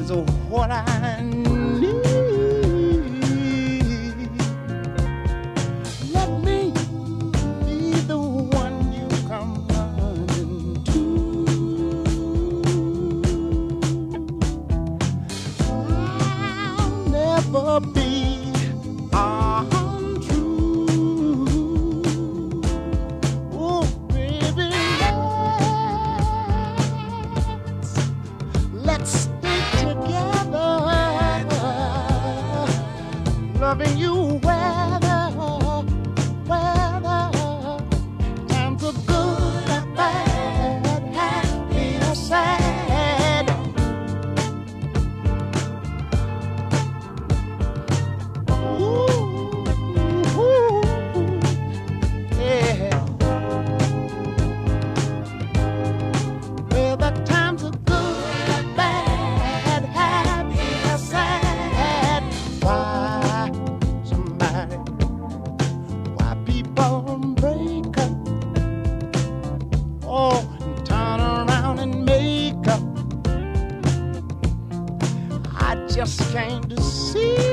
is what I need. Let me be the one you come running to. I'll never be untrue. Oh, baby, let's stay together, loving you weather times are good and bad, happy or sad. Ooh, yeah. Well, the times are good and bad, happy or sad. Why people break up? Oh, and turn around and make up. I just came to see